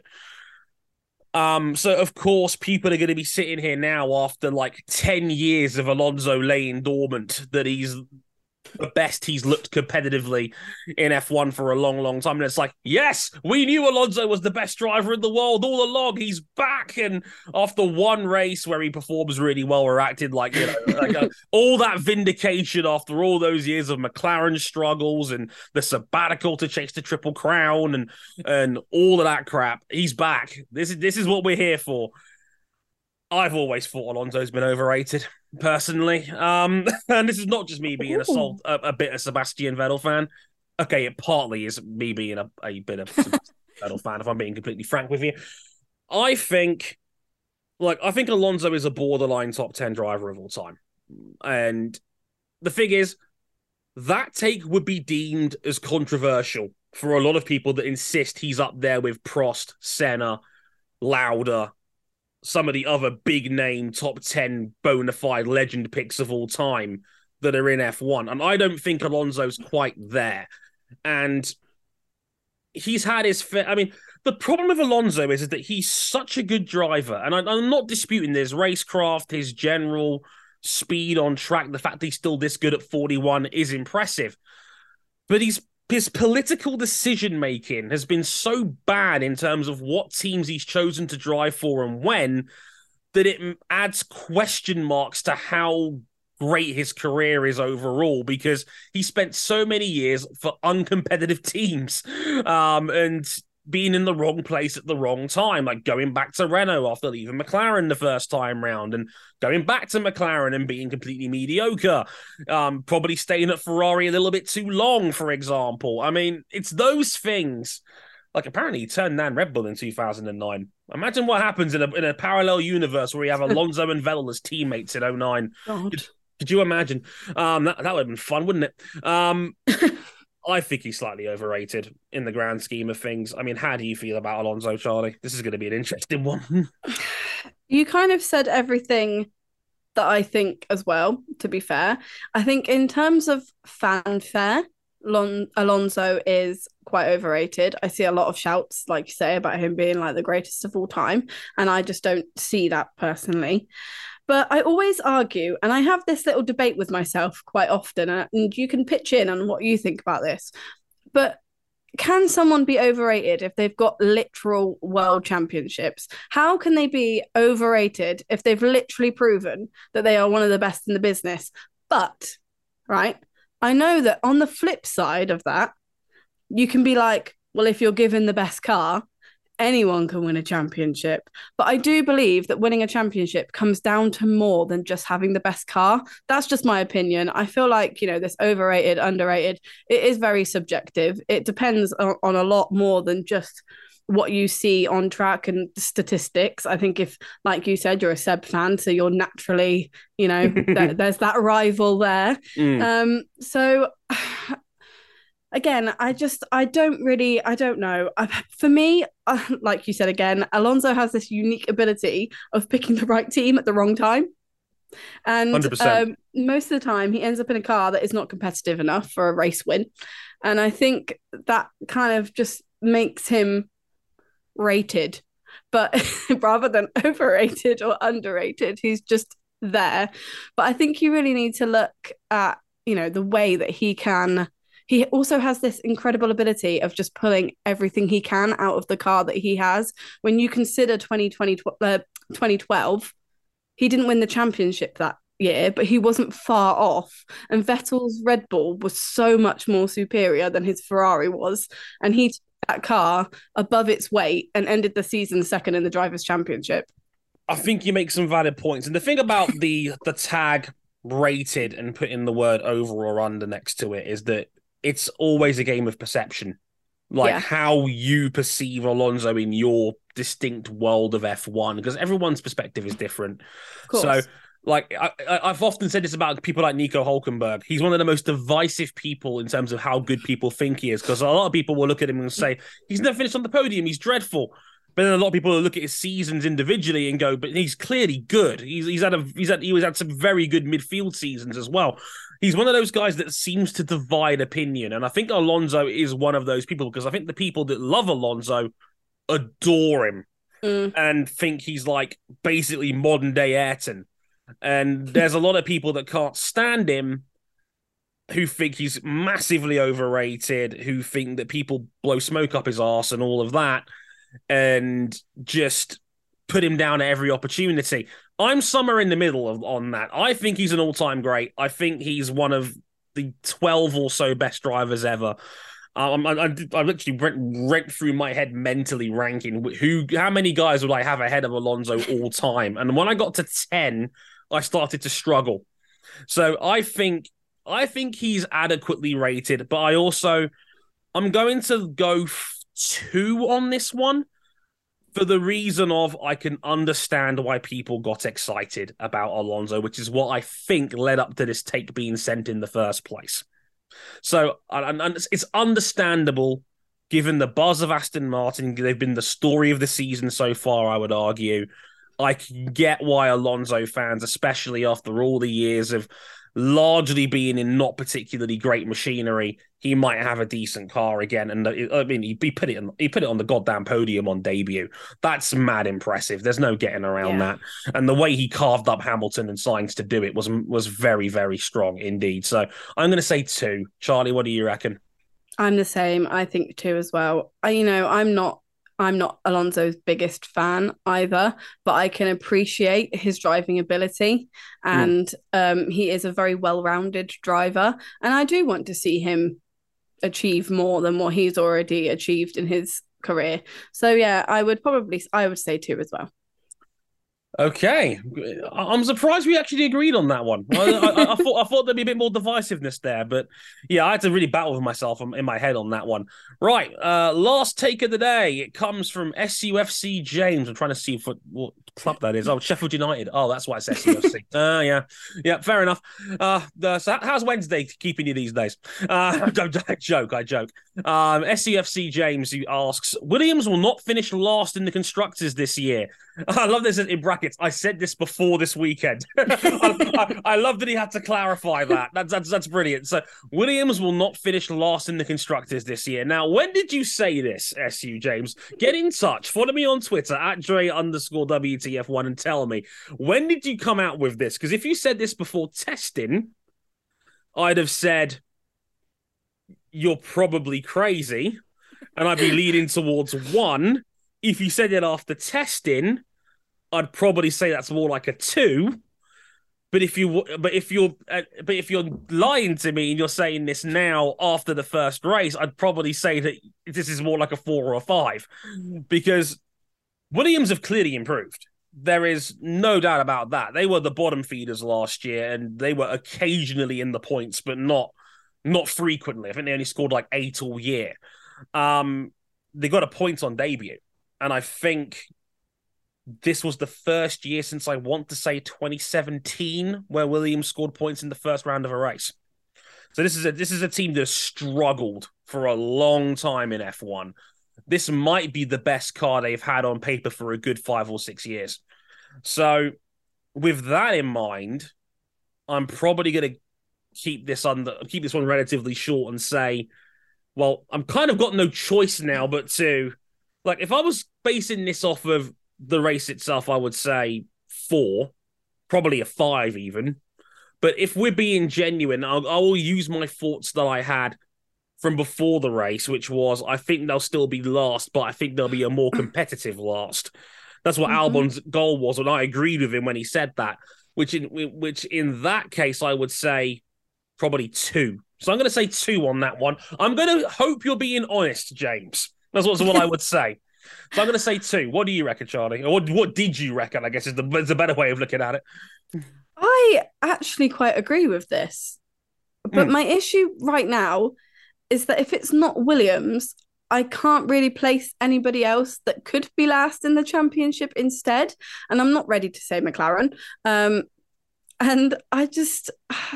Um, so of course people are going to be sitting here now after like ten years of Alonso laying dormant that he's the best he's looked competitively in F one for a long, long time. And it's like, yes, we knew Alonso was the best driver in the world all along. He's back. And after one race where he performs really well, we're acting like, you know, like a, all that vindication after all those years of McLaren struggles and the sabbatical to chase the Triple Crown and and all of that crap. He's back. This is this is what we're here for. I've always thought Alonso's been overrated, personally. Um, and this is not just me being a, salt, a, a bit of Sebastian Vettel fan. Okay, it partly is me being a, a bit of Sebastian Vettel fan, if I'm being completely frank with you. I think, like, I think Alonso is a borderline top ten driver of all time. And the thing is, that take would be deemed as controversial for a lot of people that insist he's up there with Prost, Senna, Lauda, some of the other big name top ten bona fide legend picks of all time that are in F one. And I don't think Alonso's quite there. And he's had his fair... I mean, the problem with Alonso is, is that he's such a good driver. And I, I'm not disputing this racecraft, his general speed on track. The fact that he's still this good at forty-one is impressive. But he's his political decision-making has been so bad in terms of what teams he's chosen to drive for and when, that it adds question marks to how great his career is overall, because he spent so many years for uncompetitive teams um, and being in the wrong place at the wrong time, like going back to Renault after leaving McLaren the first time round and going back to McLaren and being completely mediocre, um, probably staying at Ferrari a little bit too long, for example. I mean, it's those things. Like, apparently he turned down Red Bull in two thousand nine. Imagine what happens in a, in a parallel universe where you have Alonso and Vettel as teammates in oh nine. Could, could you imagine? Um, that, that would have been fun, wouldn't it? Um... I think he's slightly overrated in the grand scheme of things. I mean, how do you feel about Alonso, Charlie? This is going to be an interesting one. You kind of said everything that I think as well, to be fair. I think in terms of fanfare, Lon- Alonso is quite overrated. I see a lot of shouts, like you say, about him being like the greatest of all time. And I just don't see that personally. But I always argue, and I have this little debate with myself quite often, and you can pitch in on what you think about this. But can someone be overrated if they've got literal world championships? How can they be overrated if they've literally proven that they are one of the best in the business? But, right, I know that on the flip side of that, you can be like, well, if you're given the best car, anyone can win a championship. But I do believe that winning a championship comes down to more than just having the best car. That's just my opinion. I feel like, you know, this overrated, underrated, it is very subjective. It depends on, on a lot more than just what you see on track and statistics. I think if, like you said, you're a Seb fan, so you're naturally, you know, th- there's that rival there. Mm. Um, so... Again, I just, I don't really, I don't know. I, for me, uh, like you said again, Alonso has this unique ability of picking the right team at the wrong time. And um, most of the time, he ends up in a car that is not competitive enough for a race win. And I think that kind of just makes him rated. But rather than overrated or underrated, he's just there. But I think you really need to look at, you know, the way that he can... He also has this incredible ability of just pulling everything he can out of the car that he has. When you consider twenty twenty, uh, twenty twelve, he didn't win the championship that year, but he wasn't far off. And Vettel's Red Bull was so much more superior than his Ferrari was. And he took that car above its weight and ended the season second in the Drivers' Championship. I think you make some valid points. And the thing about the the tag rated and putting the word over or under next to it is that it's always a game of perception, like yeah. how you perceive Alonso in your distinct world of F one, because everyone's perspective is different. So, like, I, I've often said this about people like Nico Hulkenberg. He's one of the most divisive people in terms of how good people think he is, because a lot of people will look at him and say, he's never finished on the podium, he's dreadful. But then a lot of people will look at his seasons individually and go, but he's clearly good. He's he's had a he's had he was had some very good midfield seasons as well. He's one of those guys that seems to divide opinion. And I think Alonso is one of those people, because I think the people that love Alonso adore him mm. and think he's like basically modern day Ayrton. And there's a lot of people that can't stand him who think he's massively overrated, who think that people blow smoke up his arse and all of that, and just put him down at every opportunity. I'm somewhere in the middle of, on that. I think he's an all-time great. I think he's one of the twelve or so best drivers ever. Um, I, I, I literally went, went through my head mentally ranking who, how many guys would I have ahead of Alonso all time? And when I got to ten, I started to struggle. So I think I think he's adequately rated, but I also I'm going to go two on this one for the reason of I can understand why people got excited about Alonso, which is what I think led up to this take being sent in the first place. So and, and it's understandable given the buzz of Aston Martin. They've been the story of the season so far, I would argue. I can get why Alonso fans, especially after all the years of largely being in not particularly great machinery, he might have a decent car again. And I mean, he, he put it on, he put it on the goddamn podium on debut. That's mad impressive. There's no getting around yeah. that. And the way he carved up Hamilton and Sainz to do it was was very, very strong indeed. So I'm going to say two. Charlie, what do you reckon? I'm the same. I think two as well. I, you know, I'm not. I'm not Alonso's biggest fan either, but I can appreciate his driving ability, and mm. um, he is a very well-rounded driver, and I do want to see him achieve more than what he's already achieved in his career. So yeah, I would probably, I would say two as well. Okay, I'm surprised we actually agreed on that one. I, I, I thought I thought there'd be a bit more divisiveness there, but yeah, I had to really battle with myself in my head on that one. Right, uh, last take of the day. It comes from S U F C James. I'm trying to see what, what club that is. Oh, Sheffield United. Oh, that's why it's S U F C. uh, yeah, yeah, fair enough. Uh, uh, so how's Wednesday keeping you these days? Uh, I joke, I joke. Um, S U F C James who asks, Williams will not finish last in the constructors this year. I love this in brackets. I said this before this weekend. I, I, I love that he had to clarify that. That's, that's that's brilliant. So Williams will not finish last in the constructors this year. Now, when did you say this, S U James? Get in touch. Follow me on Twitter at Dre underscore W T F one and tell me, when did you come out with this? Because if you said this before testing, I'd have said you're probably crazy, and I'd be leading towards one. If you said it after testing, I'd probably say that's more like a two. But if you, but if you're, uh, but if you're lying to me and you're saying this now after the first race, I'd probably say that this is more like a four or a five, because Williams have clearly improved. There is no doubt about that. They were the bottom feeders last year, and they were occasionally in the points, but not, not frequently. I think they only scored like eight all year. Um, they got a point on debut. And I think this was the first year since I want to say twenty seventeen where Williams scored points in the first round of a race. So this is a this is a team that struggled for a long time in F one. This might be the best car they've had on paper for a good five or six years. So with that in mind, I'm probably going to keep this under keep this one relatively short and say, well, I'm kind of got no choice now but to. Like, if I was basing this off of the race itself, I would say four, probably a five even. But if we're being genuine, I'll, I will use my thoughts that I had from before the race, which was, I think they'll still be last, but I think they'll be a more competitive last. That's what mm-hmm. Albon's goal was, and I agreed with him when he said that, which in, which in that case, I would say probably two. So I'm going to say two on that one. I'm going to hope you're being honest, James. That's what, what I would say. So I'm going to say two. What do you reckon, Charlie? Or what, what did you reckon, I guess, is the, is the better way of looking at it. I actually quite agree with this. But mm. my issue right now is that if it's not Williams, I can't really place anybody else that could be last in the championship instead. And I'm not ready to say McLaren. Um, and I just...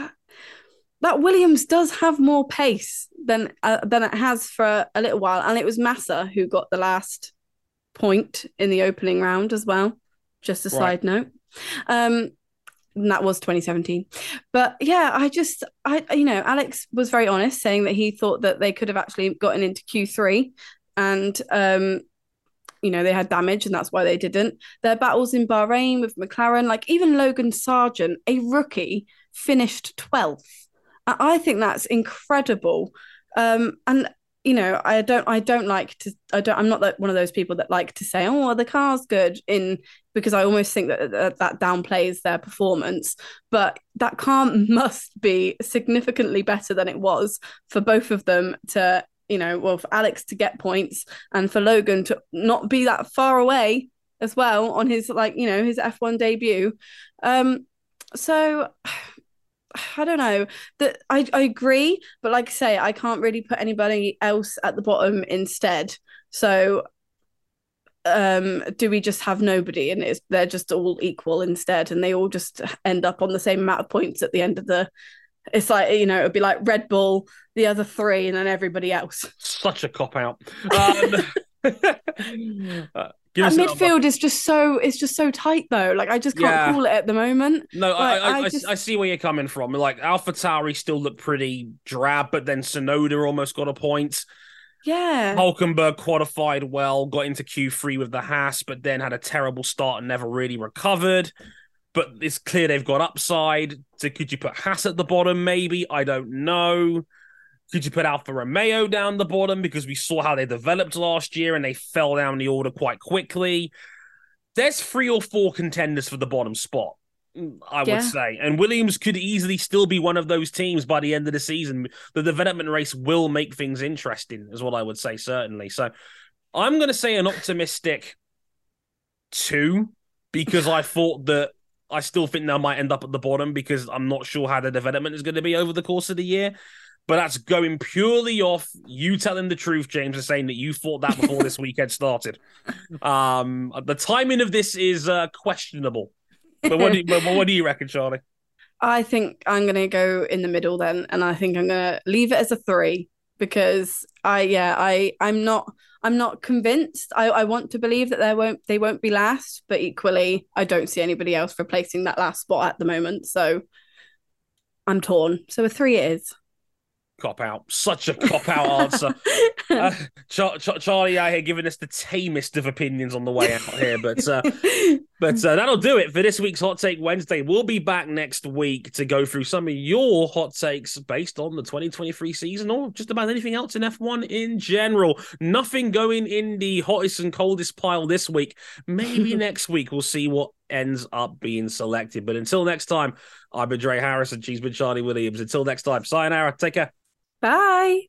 That Williams does have more pace than uh, than it has for a little while. And it was Massa who got the last point in the opening round as well. Just a right. side note. Um, and that was twenty seventeen. But yeah, I just, I you know, Alex was very honest saying that he thought that they could have actually gotten into Q three and, um, you know, they had damage and that's why they didn't. Their battles in Bahrain with McLaren, like even Logan Sargent, a rookie, finished twelfth. I, I think that's incredible. Um, and you know, I don't, I don't like to, I don't, I'm not that one of those people that like to say, oh, well, the car's good in, because I almost think that, that that downplays their performance. But that car must be significantly better than it was for both of them to, you know, well, for Alex to get points and for Logan to not be that far away as well on his, like, you know, his F one debut. Um, so I don't know that I, I agree, but like I say, I can't really put anybody else at the bottom instead. So um, do we just have nobody and it's, they're just all equal instead, and they all just end up on the same amount of points at the end of the, it's like, you know, it'd be like Red Bull, the other three, and then everybody else. Such a cop out. Um, uh, That midfield is just so, it's just so tight though. Like, I just can't Yeah. call it at the moment. No, Like, I, I, I I, just- I see where you're coming from. Like, AlphaTauri still looked pretty drab, but then Tsunoda almost got a point. Yeah. Hulkenberg qualified well, got into Q three with the Haas, but then had a terrible start and never really recovered. But it's clear they've got upside. So could you put Haas at the bottom, maybe? I don't know. Could you put Alfa Romeo down the bottom? Because we saw how they developed last year and they fell down the order quite quickly. There's three or four contenders for the bottom spot, I Yeah. would say. And Williams could easily still be one of those teams by the end of the season. The development race will make things interesting, is what I would say, certainly. So I'm going to say an optimistic two, because I thought that I still think they might end up at the bottom because I'm not sure how the development is going to be over the course of the year. But that's going purely off you telling the truth, James, and saying that you thought that before this weekend started. Um, the timing of this is uh, questionable. But what do you, what, what do you reckon, Charlie? I think I'm going to go in the middle then, and I think I'm going to leave it as a three because I, yeah, I, I'm not, I'm not convinced. I, I want to believe that they won't, they won't be last, but equally, I don't see anybody else replacing that last spot at the moment. So I'm torn. So a three it is. Cop out. Such a cop out answer. Uh, Char- Char- Charlie out here giving us the tamest of opinions on the way out here, but uh, but uh, that'll do it for this week's Hot Take Wednesday. We'll be back next week to go through some of your hot takes based on the twenty twenty-three season or just about anything else in F one in general. Nothing going in the hottest and coldest pile this week. Maybe next week we'll see what ends up being selected. But until next time, I've been Dre Harrison. She's been Charlie Williams. Until next time, sayonara. Take care. Bye.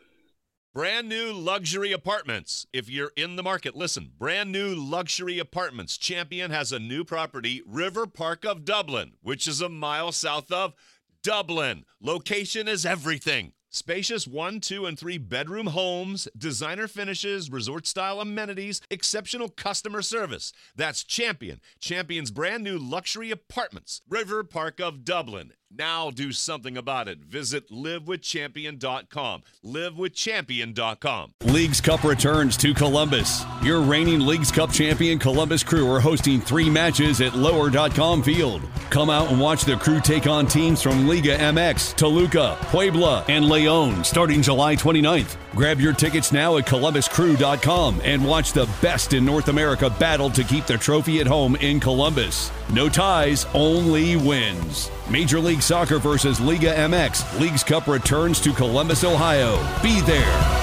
Brand new luxury apartments. If you're in the market, listen. Brand new luxury apartments. Champion has a new property, River Park of Dublin, which is a mile south of Dublin. Location is everything. Spacious one, two, and three bedroom homes, designer finishes, resort-style amenities, exceptional customer service. That's Champion. Champion's brand new luxury apartments, River Park of Dublin. Now do something about it. Visit live with champion dot com. live with champion dot com. Leagues Cup returns to Columbus. Your reigning Leagues Cup champion Columbus Crew are hosting three matches at lower dot com field. Come out and watch the Crew take on teams from Liga M X, Toluca, Puebla, and Leon starting July twenty-ninth. Grab your tickets now at columbus crew dot com and watch the best in North America battle to keep the trophy at home in Columbus. No ties, only wins. Major League Soccer versus Liga M X. Leagues Cup returns to Columbus, Ohio. Be there.